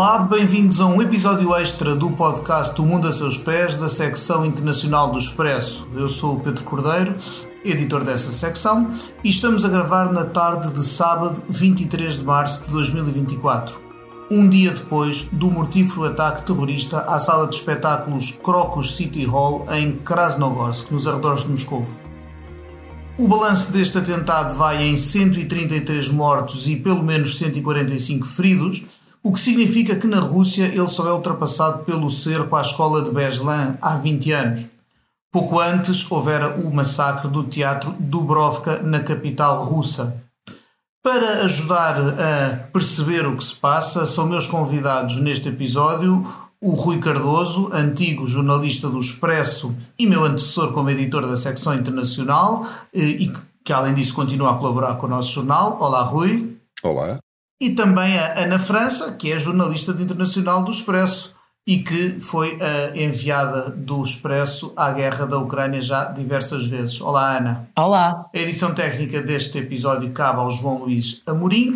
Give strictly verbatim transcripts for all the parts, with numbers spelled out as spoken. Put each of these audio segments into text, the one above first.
Olá, bem-vindos a um episódio extra do podcast O Mundo a Seus Pés, da secção internacional do Expresso. Eu sou o Pedro Cordeiro, editor dessa secção, e estamos a gravar na tarde de sábado, vinte e três de março de dois mil e vinte e quatro, um dia depois do mortífero ataque terrorista à sala de espetáculos Crocus City Hall em Krasnogorsk, nos arredores de Moscovo. O balanço deste atentado vai em cento e trinta e três mortos e pelo menos cento e quarenta e cinco feridos, o que significa que na Rússia ele só é ultrapassado pelo cerco à escola de Beslan há vinte anos. Pouco antes houvera o massacre do teatro Dubrovka na capital russa. Para ajudar a perceber o que se passa, são meus convidados neste episódio o Rui Cardoso, antigo jornalista do Expresso e meu antecessor como editor da secção internacional, e que além disso continua a colaborar com o nosso jornal. Olá, Rui. Olá. E também a Ana França, que é jornalista de internacional do Expresso e que foi a enviada do Expresso à guerra da Ucrânia já diversas vezes. Olá, Ana. Olá. A edição técnica deste episódio cabe ao João Luís Amorim.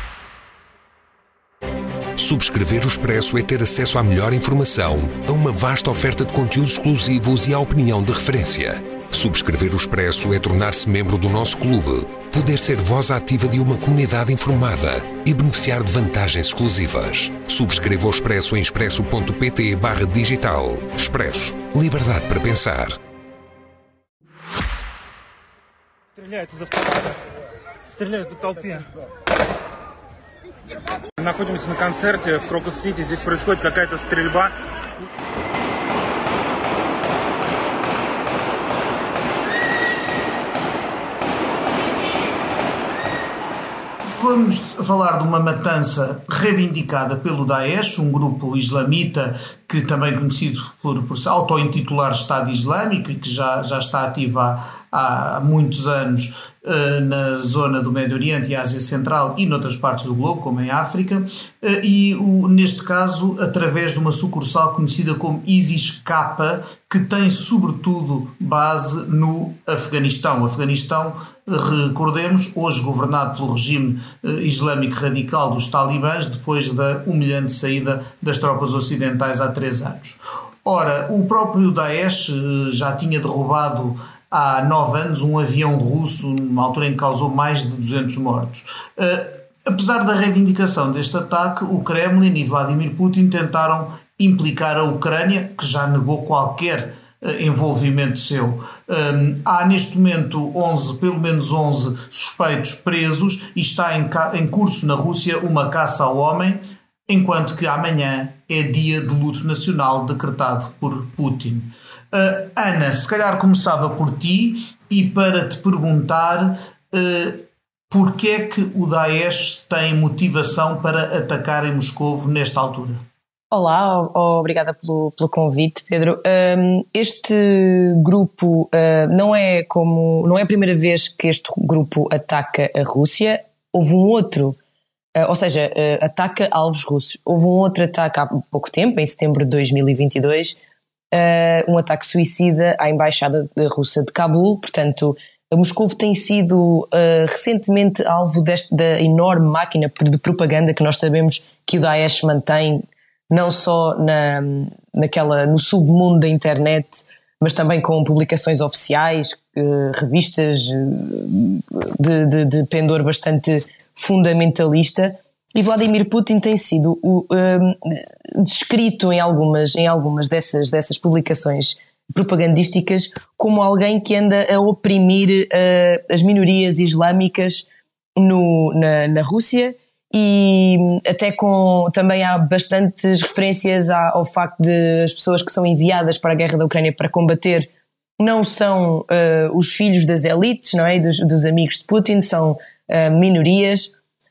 Subscrever o Expresso é ter acesso à melhor informação, a uma vasta oferta de conteúdos exclusivos e à opinião de referência. Subscrever o Expresso é tornar-se membro do nosso clube, poder ser voz ativa de uma comunidade informada e beneficiar de vantagens exclusivas. Subscreva o Expresso em expresso.pt barra digital. Expresso. Liberdade para pensar. Стреляют из автомата. Стреляют по толпе. Находимся на концерте в Крокус-Сити. Здесь происходит какая-то стрельба. Vamos falar de uma matança reivindicada pelo Daesh, um grupo islamita que também é conhecido por, por se auto-intitular Estado Islâmico e que já, já está ativo há, há muitos anos uh, na zona do Médio Oriente e Ásia Central e noutras partes do globo, como em África, uh, e o, neste caso através de uma sucursal conhecida como ISIS-K, que tem sobretudo base no Afeganistão. O Afeganistão, recordemos, hoje governado pelo regime uh, islâmico radical dos talibãs, depois da humilhante saída das tropas ocidentais há três anos. Ora, o próprio Daesh uh, já tinha derrubado há nove anos um avião russo, numa altura em que causou mais de duzentos mortos. Uh, apesar da reivindicação deste ataque, o Kremlin e Vladimir Putin tentaram implicar a Ucrânia, que já negou qualquer uh, envolvimento seu. Um, há neste momento onze, pelo menos onze suspeitos presos e está em, ca- em curso na Rússia uma caça ao homem, enquanto que amanhã é dia de luto nacional decretado por Putin. Uh, Ana, se calhar começava por ti e para te perguntar uh, porquê é que o Daesh tem motivação para atacar em Moscovo nesta altura? Olá, obrigada pelo, pelo convite, Pedro. Um, este grupo uh, não é como não é a primeira vez que este grupo ataca a Rússia. Houve um outro Uh, ou seja, uh, ataca alvos russos. Houve um outro ataque há pouco tempo, em setembro de dois mil e vinte e dois, uh, um ataque suicida à Embaixada Russa de Cabul. Portanto, Moscovo tem sido uh, recentemente alvo deste, da enorme máquina de propaganda que nós sabemos que o Daesh mantém, não só na, naquela, no submundo da internet, mas também com publicações oficiais, uh, revistas uh, de, de, de pendor bastante fundamentalista, e Vladimir Putin tem sido um, descrito em algumas, em algumas dessas, dessas publicações propagandísticas como alguém que anda a oprimir uh, as minorias islâmicas no, na, na Rússia, e até com, também há bastantes referências ao facto de as pessoas que são enviadas para a guerra da Ucrânia para combater não são uh, os filhos das elites, não é? dos, dos amigos de Putin, são Uh, minorias.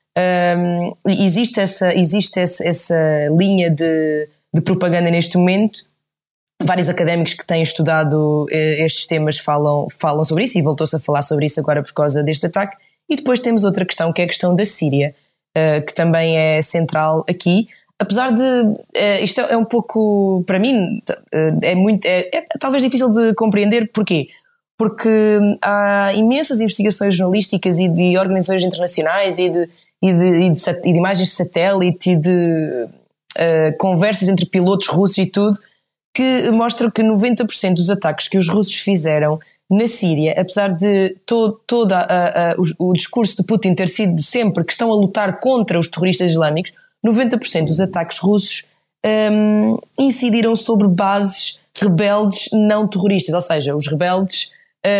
Um, existe essa, existe essa, essa linha de, de propaganda neste momento. Vários académicos que têm estudado uh, estes temas falam, falam sobre isso, e voltou-se a falar sobre isso agora por causa deste ataque. E depois temos outra questão, que é a questão da Síria, uh, que também é central aqui. Apesar de uh, isto é um pouco, para mim, uh, é, muito, é, é talvez difícil de compreender. Porquê? Porque há imensas investigações jornalísticas e de organizações internacionais e de, e de, e de, e de imagens de satélite e de, uh, conversas entre pilotos russos e tudo, que mostram que noventa por cento dos ataques que os russos fizeram na Síria, apesar de todo, todo a, a, a, o, o discurso de Putin ter sido sempre que estão a lutar contra os terroristas islâmicos, noventa por cento dos ataques russos um, incidiram sobre bases rebeldes não terroristas, ou seja, os rebeldes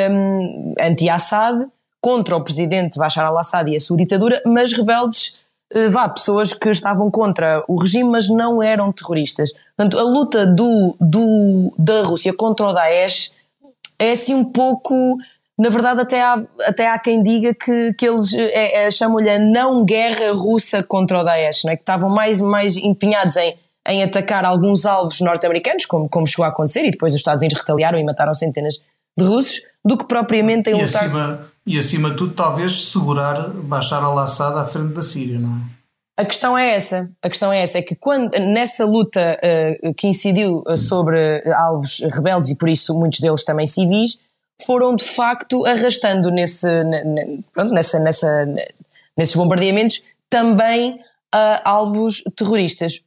um, anti-Assad, contra o presidente Bashar al-Assad e a sua ditadura, mas rebeldes, uh, vá, pessoas que estavam contra o regime, mas não eram terroristas. Portanto, a luta do, do, da Rússia contra o Daesh é assim um pouco, na verdade até há, até há quem diga que, que eles é, é, chamam-lhe a não guerra russa contra o Daesh, não é? Que estavam mais, mais empenhados em, em atacar alguns alvos norte-americanos, como, como chegou a acontecer, e depois os Estados Unidos retaliaram e mataram centenas de russos, do que propriamente em e lutar... Acima, e acima de tudo talvez segurar Bashar al-Assad à frente da Síria, não é? A questão é essa, a questão é essa, é que quando, nessa luta uh, que incidiu uh, sobre alvos rebeldes e por isso muitos deles também civis, foram de facto arrastando nesse, n- pronto, nessa, nessa, nesses bombardeamentos também uh, alvos terroristas.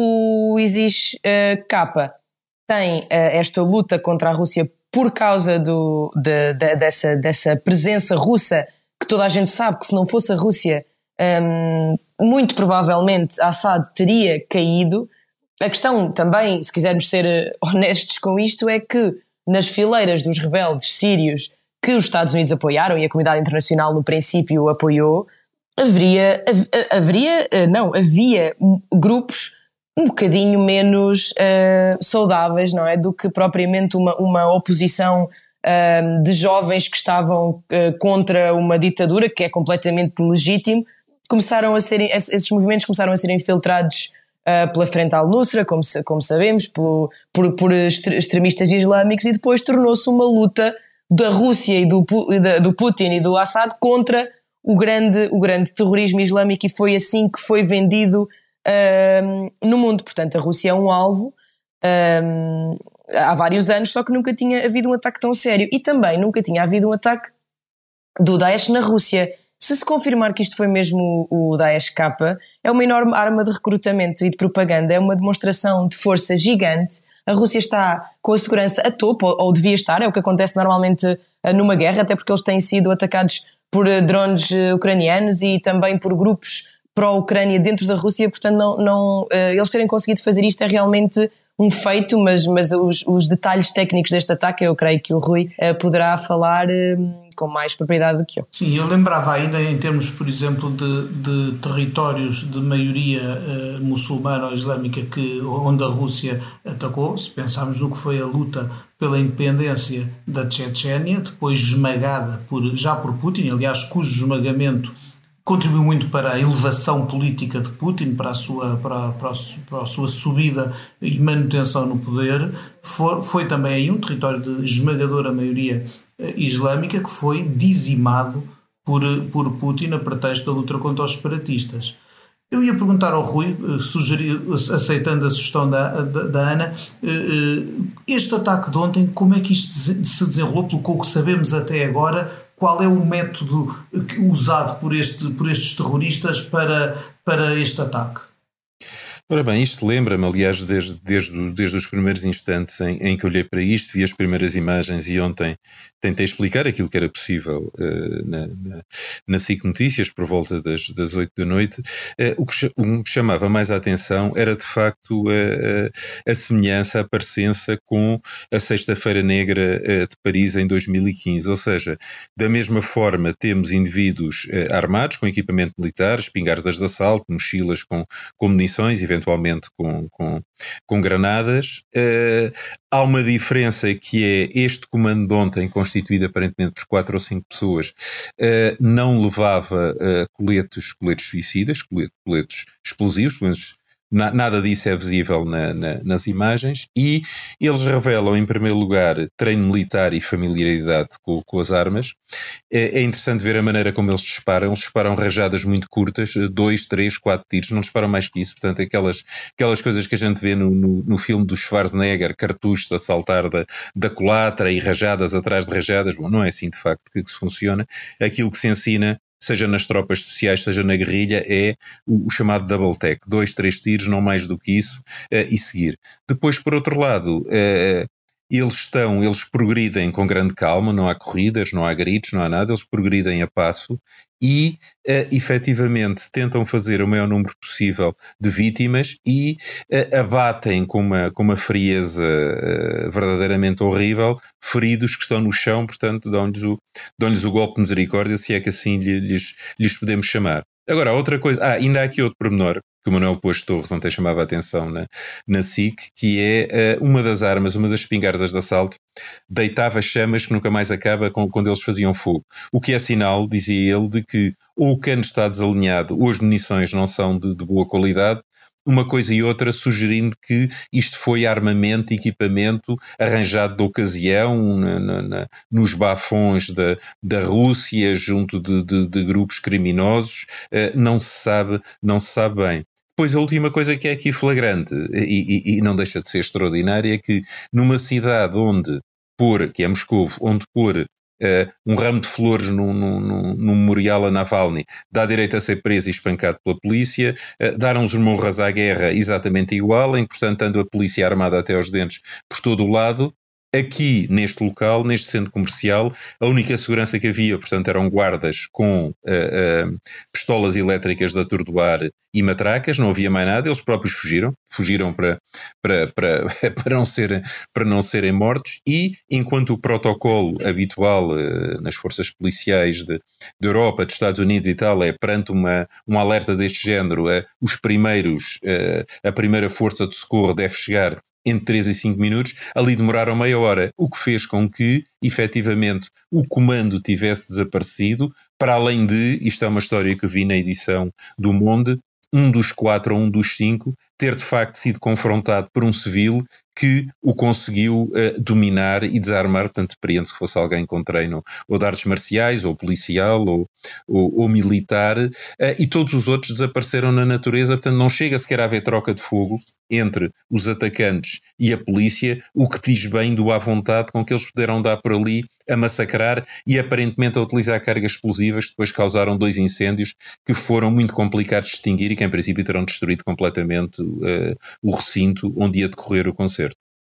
O, o ISIS-K tem uh, esta luta contra a Rússia por causa do, de, de, dessa, dessa presença russa, que toda a gente sabe que se não fosse a Rússia... Um, muito provavelmente Assad teria caído. A questão também, se quisermos ser honestos com isto, é que nas fileiras dos rebeldes sírios que os Estados Unidos apoiaram e a comunidade internacional no princípio apoiou, haveria, haveria não, havia grupos um bocadinho menos uh, saudáveis, não é, do que propriamente uma, uma oposição uh, de jovens que estavam uh, contra uma ditadura, que é completamente legítimo. Começaram a serem, esses movimentos começaram a ser infiltrados uh, pela Frente al-Nusra, como, como sabemos, pelo, por, por extremistas islâmicos, e depois tornou-se uma luta da Rússia e do, do Putin e do Assad contra o grande, o grande terrorismo islâmico, e foi assim que foi vendido uh, no mundo. Portanto, a Rússia é um alvo uh, há vários anos, só que nunca tinha havido um ataque tão sério, e também nunca tinha havido um ataque do Daesh na Rússia. Se se confirmar que isto foi mesmo o Daesh-K, é uma enorme arma de recrutamento e de propaganda, é uma demonstração de força gigante. A Rússia está com a segurança a topo, ou devia estar, é o que acontece normalmente numa guerra, até porque eles têm sido atacados por drones ucranianos e também por grupos pró-Ucrânia dentro da Rússia, portanto não, não, eles terem conseguido fazer isto é realmente um feito, mas, mas os, os detalhes técnicos deste ataque eu creio que o Rui uh, poderá falar uh, com mais propriedade do que eu. Sim, eu lembrava ainda em termos, por exemplo, de, de territórios de maioria uh, muçulmana ou islâmica que, onde a Rússia atacou, se pensarmos no que foi a luta pela independência da Chechênia, depois esmagada por, já por Putin, aliás, cujo esmagamento contribuiu muito para a elevação política de Putin, para a sua, para, para a, para a sua subida e manutenção no poder. Foi, foi também aí um território de esmagadora maioria eh, islâmica que foi dizimado por, por Putin a pretexto da luta contra os separatistas. Eu ia perguntar ao Rui, sugerir, aceitando a sugestão da, da, da Ana, este ataque de ontem, como é que isto se desenrolou, pelo que sabemos até agora? Qual é o método usado por, este, por estes terroristas para, para este ataque? Ora bem, isto lembra-me, aliás, desde, desde, desde os primeiros instantes em, em que olhei para isto, vi as primeiras imagens e ontem tentei explicar aquilo que era possível uh, na, na, na S I C Notícias por volta das, das oito da noite. Uh, o, que, o que chamava mais a atenção era de facto a, a, a semelhança, a parecença com a Sexta-feira Negra uh, de Paris em dois mil e quinze, ou seja, da mesma forma temos indivíduos uh, armados com equipamento militar, espingardas de assalto, mochilas com, com munições, eventualmente com, com, com granadas. Uh, há uma diferença que é este comando de ontem, constituído aparentemente por quatro ou cinco pessoas, uh, não levava uh, coletes, coletes suicidas, coletes, coletes explosivos, coletes. Nada disso é visível na, na, nas imagens, e eles revelam, em primeiro lugar, treino militar e familiaridade com, com as armas. É, é interessante ver a maneira como eles disparam. Eles disparam rajadas muito curtas, dois, três, quatro tiros, não disparam mais que isso. Portanto, aquelas, aquelas coisas que a gente vê no, no, no filme do Schwarzenegger, cartuchos a saltar da, da culatra e rajadas atrás de rajadas. Bom, não é assim de facto que, que se funciona. Aquilo que se ensina seja nas tropas especiais, seja na guerrilha, é o, o chamado double tech, dois, três tiros, não mais do que isso, uh, e seguir. Depois, por outro lado, uh, eles estão, eles progridem com grande calma, não há corridas, não há gritos, não há nada, eles progridem a passo e uh, efetivamente tentam fazer o maior número possível de vítimas e uh, abatem com uma, com uma frieza uh, verdadeiramente horrível feridos que estão no chão, portanto dão-lhes o, dão-lhes o golpe de misericórdia, se é que assim lhes, lhes podemos chamar. Agora, outra coisa, ah, ainda há aqui outro pormenor que o Manuel Posto Torres ontem chamava a atenção na, na S I C, que é uh, uma das armas, uma das espingardas de assalto, deitava chamas que nunca mais acaba com, quando eles faziam fogo. O que é sinal, dizia ele, de que ou o cano está desalinhado ou as munições não são de, de boa qualidade, uma coisa e outra sugerindo que isto foi armamento, equipamento arranjado de ocasião na, na, na, nos bafões da, da Rússia junto de, de, de grupos criminosos, uh, não se sabe, não se sabe bem. Depois a última coisa que é aqui flagrante e, e, e não deixa de ser extraordinária é que numa cidade onde pôr, que é Moscovo, onde pôr Uh, um ramo de flores no, no, no, no memorial a Navalny dá direito a ser preso e espancado pela polícia, uh, dar uns morras à guerra exatamente igual, em que portanto anda a polícia armada até aos dentes por todo o lado. Aqui, neste local, neste centro comercial, a única segurança que havia, portanto, eram guardas com uh, uh, pistolas elétricas de atordoar e matracas, não havia mais nada, eles próprios fugiram, fugiram para, para, para, para, não, serem, para não serem mortos, e enquanto o protocolo habitual uh, nas forças policiais de, de Europa, dos Estados Unidos e tal, é perante uma, um alerta deste género, uh, os primeiros, uh, a primeira força de socorro deve chegar entre três e cinco minutos, ali demoraram meia hora, o que fez com que, efetivamente, o comando tivesse desaparecido, para além de, isto é uma história que eu vi na edição do Monde, um dos quatro ou um dos cinco ter de facto sido confrontado por um civil que o conseguiu uh, dominar e desarmar, portanto depreende-se que fosse alguém com treino ou de artes marciais, ou policial, ou, ou, ou militar, uh, e todos os outros desapareceram na natureza, portanto não chega sequer a haver troca de fogo entre os atacantes e a polícia, o que diz bem do à vontade com que eles puderam dar por ali a massacrar e aparentemente a utilizar cargas explosivas, que depois causaram dois incêndios que foram muito complicados de extinguir e que em princípio terão destruído completamente uh, o recinto onde ia decorrer o concerto.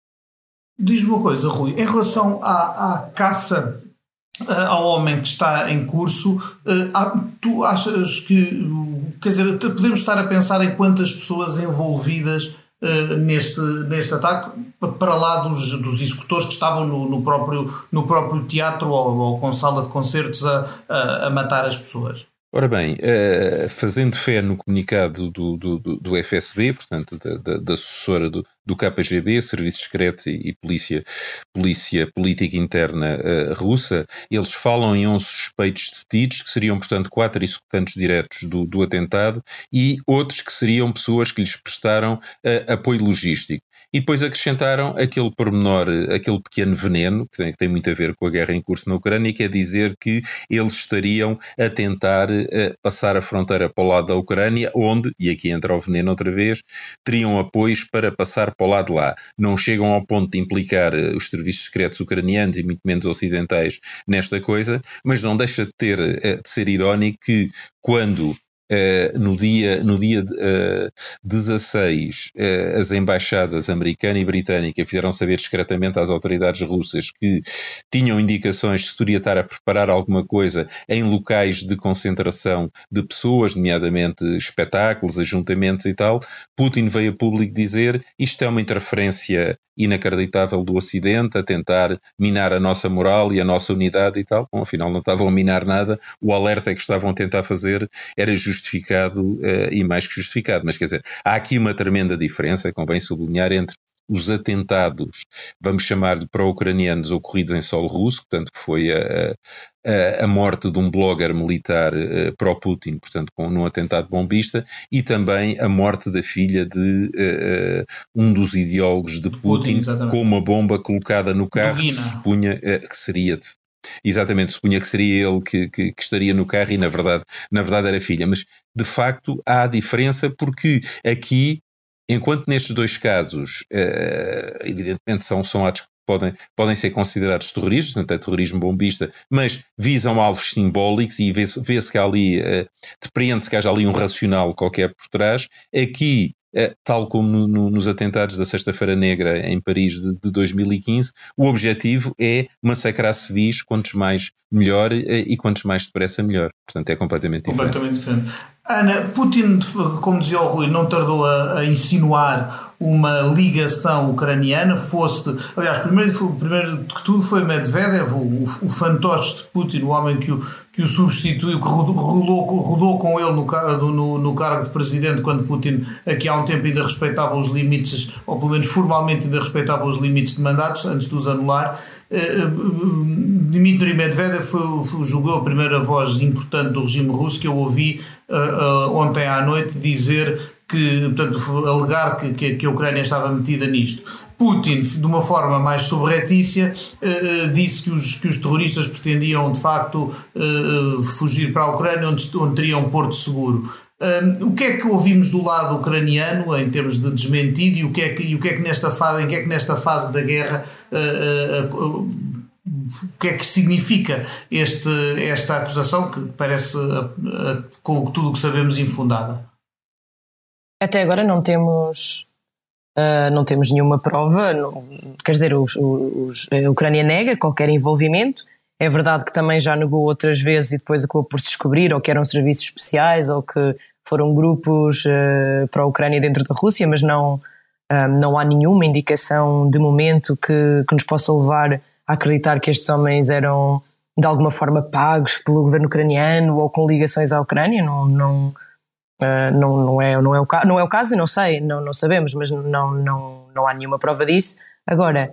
Diz-me uma coisa, Rui, em relação à, à caça uh, ao homem que está em curso, uh, há, tu achas que, quer dizer, podemos estar a pensar em quantas pessoas envolvidas uh, neste, neste ataque, para lá dos, dos executores que estavam no, no, próprio, no próprio teatro ou, ou com sala de concertos a, a, a matar as pessoas? Ora bem, uh, fazendo fé no comunicado do, do, do, do F S B, portanto da, da, da assessora do, do K G B, Serviço Secreto e, e Polícia, Polícia Política Interna uh, russa, eles falam em onze suspeitos detidos, que seriam portanto quatro executantes diretos do, do atentado e outros que seriam pessoas que lhes prestaram uh, apoio logístico. E depois acrescentaram aquele pormenor, aquele pequeno veneno, que tem, que tem muito a ver com a guerra em curso na Ucrânia, que é dizer que eles estariam a tentar uh, passar a fronteira para o lado da Ucrânia, onde, e aqui entra o veneno outra vez, teriam apoios para passar para o lado de lá. Não chegam ao ponto de implicar uh, os serviços secretos ucranianos e muito menos ocidentais nesta coisa, mas não deixa de, ter, uh, de ser irónico que quando Uh, no dia, no dia uh, dezasseis, uh, as embaixadas americana e britânica fizeram saber discretamente às autoridades russas que tinham indicações que se poderia estar a preparar alguma coisa em locais de concentração de pessoas, nomeadamente espetáculos, ajuntamentos e tal. Putin veio a público dizer isto é uma interferência inacreditável do Ocidente a tentar minar a nossa moral e a nossa unidade e tal. Bom, afinal não estavam a minar nada, o alerta que estavam a tentar fazer era justificado uh, e mais que justificado, mas quer dizer, há aqui uma tremenda diferença, convém sublinhar, entre os atentados, vamos chamar de pró-ucranianos ocorridos em solo russo, portanto que foi a, a, a morte de um blogger militar uh, pró-Putin, portanto com, num atentado bombista, e também a morte da filha de uh, um dos ideólogos de Putin, Putin com uma bomba colocada no carro que se supunha uh, que seria de Exatamente, supunha que seria ele que, que, que estaria no carro e na verdade, na verdade era a filha, mas de facto há diferença porque aqui, enquanto nestes dois casos, uh, evidentemente são, são atos podem, podem ser considerados terroristas, portanto é terrorismo bombista, mas visam alvos simbólicos e vê-se, vê-se que há ali, uh, depreende-se que haja ali um racional qualquer por trás. Aqui, uh, tal como no, no, nos atentados da Sexta-feira Negra em Paris de, de dois mil e quinze, o objetivo é massacrar civis, quantos mais melhor, uh, e quantos mais depressa melhor. Portanto é completamente diferente. Completamente diferente. Ana, Putin, como dizia o Rui, não tardou a, a insinuar uma ligação ucraniana, fosse, aliás, primeiro, primeiro que tudo foi Medvedev, o, o fantoche de Putin, o homem que o, que o substituiu, que rodou, rodou com ele no, no, no cargo de presidente, quando Putin aqui há um tempo ainda respeitava os limites, ou pelo menos formalmente ainda respeitava os limites de mandatos, antes de os anular. Dmitry Medvedev foi, foi, julgou a primeira voz importante do regime russo que eu ouvi uh, uh, ontem à noite dizer que, portanto, alegar que, que, que a Ucrânia estava metida nisto. Putin, de uma forma mais sobretícia, uh, disse que os, que os terroristas pretendiam de facto uh, fugir para a Ucrânia, onde, onde teriam porto seguro. Um, o que é que ouvimos do lado ucraniano em termos de desmentido e o que é que, e o que, é que nesta fase, em que é que nesta fase da guerra uh, uh, uh, o que é que significa este, esta acusação que parece, uh, uh, com tudo o que sabemos, infundada? Até agora não temos uh, não temos nenhuma prova, não, quer dizer, os, os, a Ucrânia nega qualquer envolvimento. É verdade que também já negou outras vezes e depois acabou por se descobrir ou que eram serviços especiais ou que foram grupos uh, para a Ucrânia dentro da Rússia, mas não, uh, não há nenhuma indicação de momento que, que nos possa levar a acreditar que estes homens eram de alguma forma pagos pelo governo ucraniano ou com ligações à Ucrânia. Não, não, uh, não, não, é, não, é, o, não é o caso, não sei, não, não sabemos, mas não, não, não há nenhuma prova disso. Agora,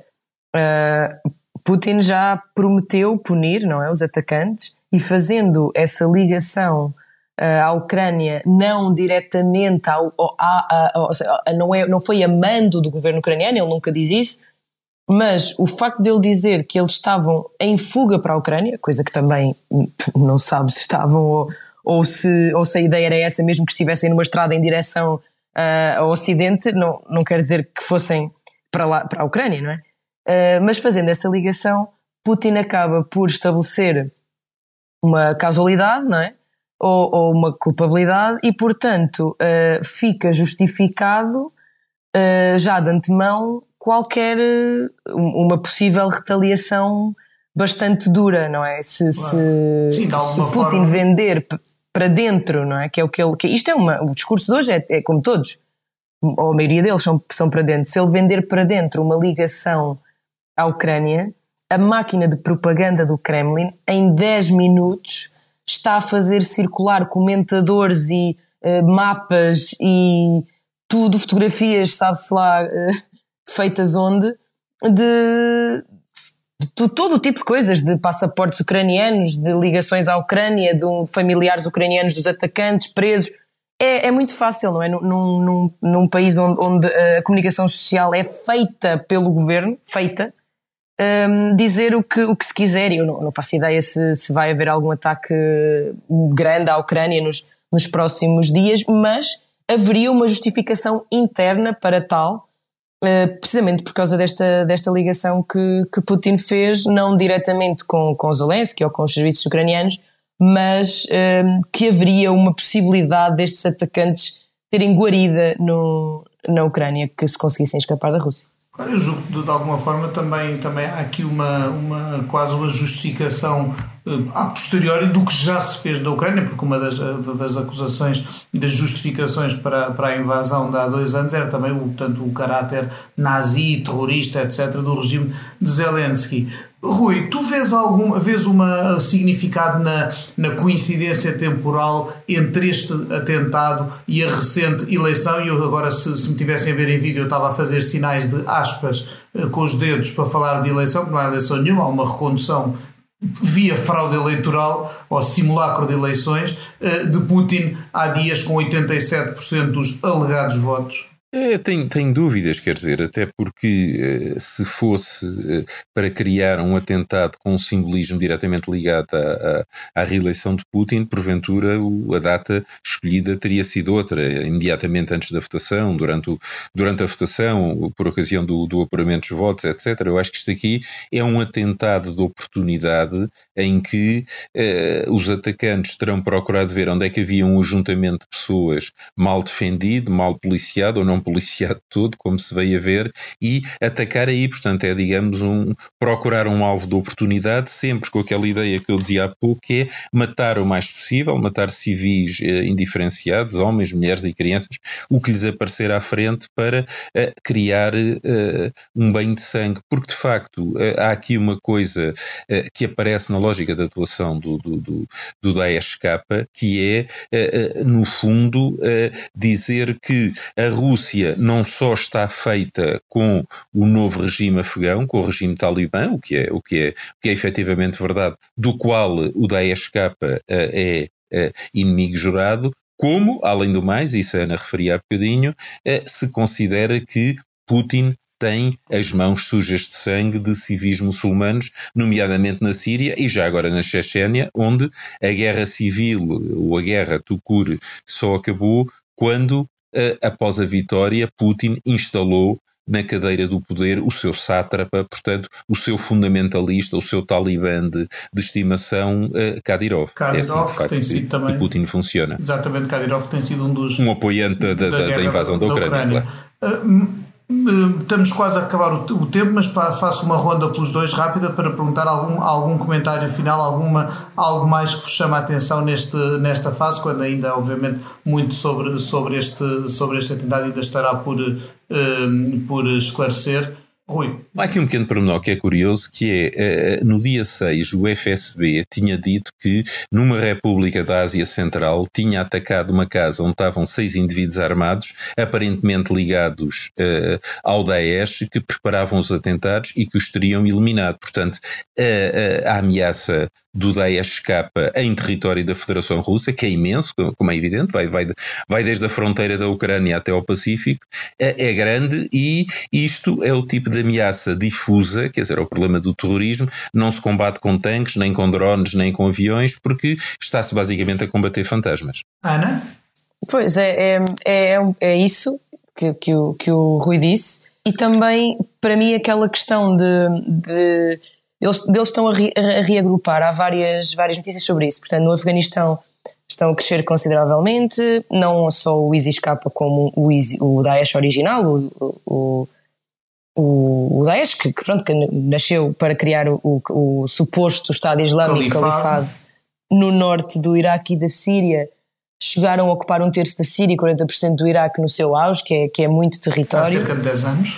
uh, Putin já prometeu punir, não é, os atacantes, e fazendo essa ligação uh, à Ucrânia não diretamente ao, ao, a, a, ao, a, não, é, não foi a mando do governo ucraniano, ele nunca diz isso, mas o facto de ele dizer que eles estavam em fuga para a Ucrânia, coisa que também não sabe se estavam ou, ou, se, ou se a ideia era essa, mesmo que estivessem numa estrada em direção uh, ao Ocidente, não, não quer dizer que fossem para, lá, para a Ucrânia, não é? Uh, mas fazendo essa ligação, Putin acaba por estabelecer uma causalidade, não é? Ou, ou uma culpabilidade e, portanto, uh, fica justificado uh, já de antemão qualquer uh, uma possível retaliação bastante dura, não é? Se, claro. se, Sim, se Putin forma... vender p- para dentro, não é? Que é o que ele... Que isto é uma... O discurso de hoje é, é como todos, ou a maioria deles são, são para dentro. Se ele vender para dentro uma ligação à Ucrânia, a máquina de propaganda do Kremlin, em dez minutos, está a fazer circular comentadores e uh, mapas e tudo, fotografias, sabe-se lá, uh, feitas onde, de, de todo o tipo de coisas, de passaportes ucranianos, de ligações à Ucrânia, de um, familiares ucranianos dos atacantes, presos. É, é muito fácil, não é? Num, num, num país onde, onde a comunicação social é feita pelo governo, feita, um, dizer o que, o que se quiser. Eu não, não faço ideia se, se vai haver algum ataque grande à Ucrânia nos, nos próximos dias, mas haveria uma justificação interna para tal, uh, precisamente por causa desta, desta ligação que, que Putin fez, não diretamente com, com Zelensky ou com os serviços ucranianos, mas um, que haveria uma possibilidade destes atacantes terem guarida no, na Ucrânia, que se conseguissem escapar da Rússia. Eu julgo que de alguma forma também, também há aqui uma, uma, quase uma justificação uh, a posteriori do que já se fez da Ucrânia, porque uma das, das acusações e das justificações para, para a invasão de há dois anos era também o, portanto, o caráter nazi, terrorista, etcétera do regime de Zelensky. Rui, tu vês alguma vez uma significado na, na coincidência temporal entre este atentado e a recente eleição? E eu agora, se, se me tivessem a ver em vídeo, eu estava a fazer sinais de aspas com os dedos para falar de eleição, que não há eleição nenhuma, há uma recondução via fraude eleitoral ou simulacro de eleições de Putin há dias com oitenta e sete por cento dos alegados votos. É, tenho, tenho dúvidas, quer dizer, até porque se fosse para criar um atentado com um simbolismo diretamente ligado à, à, à reeleição de Putin, porventura a data escolhida teria sido outra, imediatamente antes da votação, durante, o, durante a votação, por ocasião do, do apuramento dos votos, etcétera. Eu acho que isto aqui é um atentado de oportunidade em que eh, os atacantes terão procurado ver onde é que havia um ajuntamento de pessoas mal defendido, mal policiado ou não policiado todo, como se veio a ver, e atacar aí. Portanto, é, digamos, um, procurar um alvo de oportunidade, sempre com aquela ideia que eu dizia há pouco, que é matar o mais possível, matar civis eh, indiferenciados, homens, mulheres e crianças, o que lhes aparecer à frente para eh, criar eh, um banho de sangue, porque de facto eh, há aqui uma coisa eh, que aparece na lógica da atuação do, do, do, do Daesh-K, que é, eh, eh, no fundo, eh, dizer que a Rússia não só está feita com o novo regime afegão, com o regime talibã, o que é, o que é, o que é efetivamente verdade, do qual o Daesh-K é, é inimigo jurado, como, além do mais, isso a Ana referia há bocadinho, se considera que Putin tem as mãos sujas de sangue de civis muçulmanos, nomeadamente na Síria e já agora na Chechênia, onde a guerra civil, ou a guerra tout-court, só acabou quando, após a vitória, Putin instalou na cadeira do poder o seu sátrapa, portanto, o seu fundamentalista, o seu talibã de, de estimação, uh, Kadyrov. Kadyrov, é assim, de facto, tem sido que, também, que Putin funciona. Exatamente, Kadyrov tem sido um dos... Um apoiante da, da, da, da invasão da, da Ucrânia. Da Ucrânia. Claro. Uh, Estamos quase a acabar o, o tempo, mas faço uma ronda pelos dois rápida para perguntar algum, algum comentário final, alguma, algo mais que vos chama a atenção neste, nesta fase, quando ainda, obviamente, muito sobre, sobre, este, sobre este atentado ainda estará por, uh, por esclarecer. Rui. Há aqui um pequeno pormenor que é curioso, que é, no dia seis, o F S B tinha dito que numa república da Ásia Central tinha atacado uma casa onde estavam seis indivíduos armados, aparentemente ligados uh, ao Daesh, que preparavam os atentados e que os teriam eliminado. Portanto, a, a, a ameaça do Daesh-K em território da Federação Russa, que é imenso, como é evidente, vai, vai, vai desde a fronteira da Ucrânia até ao Pacífico, é, é grande, e isto é o tipo de ameaça difusa, quer dizer, o problema do terrorismo não se combate com tanques, nem com drones, nem com aviões, porque está-se basicamente a combater fantasmas. Ana? Pois, é, é, é, é isso que, que, o, que o Rui disse, e também, para mim, aquela questão de... de Eles, eles estão a, re, a reagrupar, há várias, várias notícias sobre isso. Portanto, no Afeganistão estão a crescer consideravelmente, não só o ISIS-K como o, ISIS, o Daesh original, o, o, o, o Daesh, que, que, pronto, que nasceu para criar o, o, o suposto Estado Islâmico, califado, no norte do Iraque e da Síria. Chegaram a ocupar um terço da Síria e quarenta por cento do Iraque no seu auge, que é, que é muito território. Há cerca de dez anos.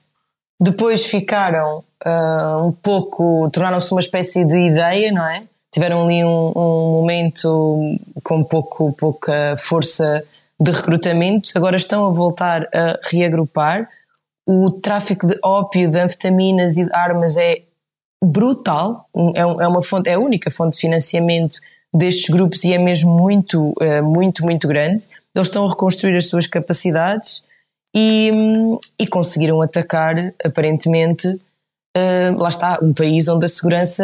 Depois ficaram uh, um pouco, tornaram-se uma espécie de ideia, não é? Tiveram ali um, um momento com pouco, pouca força de recrutamento, agora estão a voltar a reagrupar. O tráfico de ópio, de anfetaminas e de armas é brutal, é, é, uma fonte, é a única fonte de financiamento destes grupos e é mesmo muito, uh, muito, muito grande. Eles estão a reconstruir as suas capacidades e, e conseguiram atacar, aparentemente, uh, lá está, um país onde a segurança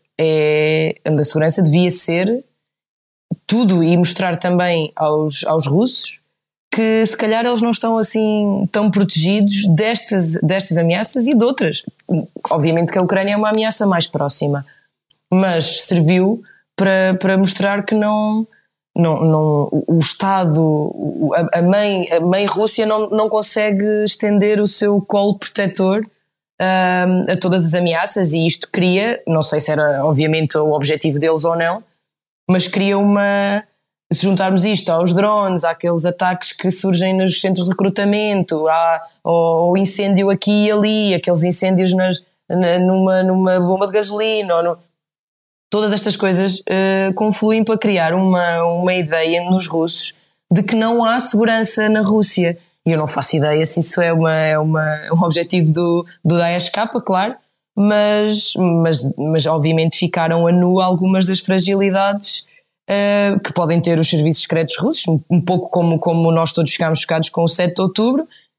é, onde a segurança devia ser tudo, e mostrar também aos, aos russos que se calhar eles não estão assim tão protegidos destas, destas ameaças e de outras. Obviamente que a Ucrânia é uma ameaça mais próxima, mas serviu para, para mostrar que não, não, não, o Estado, a mãe, a mãe Rússia não, não consegue estender o seu colo protetor um, a todas as ameaças, e isto cria, não sei se era obviamente o objetivo deles ou não, mas cria uma... Se juntarmos isto aos drones, àqueles ataques que surgem nos centros de recrutamento, há, ao incêndio aqui e ali, aqueles incêndios nas, na, numa, numa bomba de gasolina, ou no, todas estas coisas uh, confluem para criar uma, uma ideia nos russos de que não há segurança na Rússia. E eu não faço ideia se isso é, uma, é uma, um objetivo do, do Daesh-K, claro, mas, mas, mas obviamente ficaram a nu algumas das fragilidades Uh, que podem ter os serviços secretos russos, um, um pouco como, como nós todos ficámos chocados com o sete de outubro,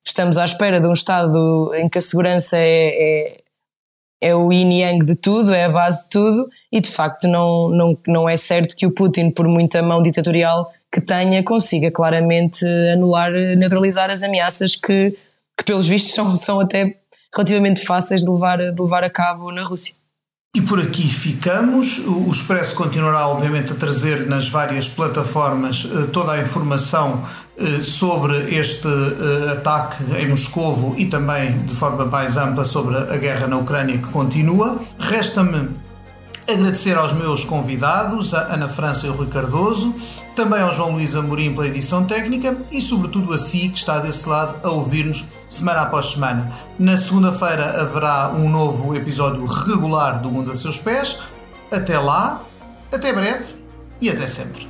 estamos à espera de um Estado em que a segurança é, é, é o yin e yang de tudo, é a base de tudo, e de facto não, não, não é certo que o Putin, por muita mão ditatorial que tenha, consiga claramente anular, neutralizar as ameaças que, que pelos vistos são, são até relativamente fáceis de levar, de levar a cabo na Rússia. E por aqui ficamos. O Expresso continuará obviamente a trazer nas várias plataformas toda a informação sobre este ataque em Moscovo e também de forma mais ampla sobre a guerra na Ucrânia que continua. Resta-me agradecer aos meus convidados, a Ana França e o Rui Cardoso, também ao João Luís Amorim pela edição técnica e sobretudo a si que está desse lado a ouvir-nos semana após semana. Na segunda-feira haverá um novo episódio regular do Mundo a Seus Pés. Até lá, até breve e até sempre.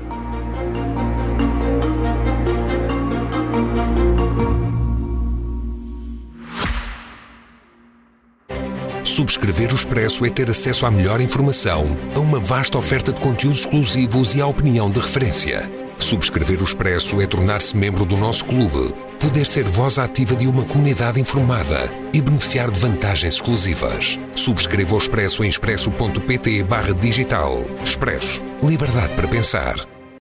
Subscrever o Expresso é ter acesso à melhor informação, a uma vasta oferta de conteúdos exclusivos e à opinião de referência. Subscrever o Expresso é tornar-se membro do nosso clube, poder ser voz ativa de uma comunidade informada e beneficiar de vantagens exclusivas. Subscreva o Expresso em expresso ponto pt barra digital. Expresso. Liberdade para pensar.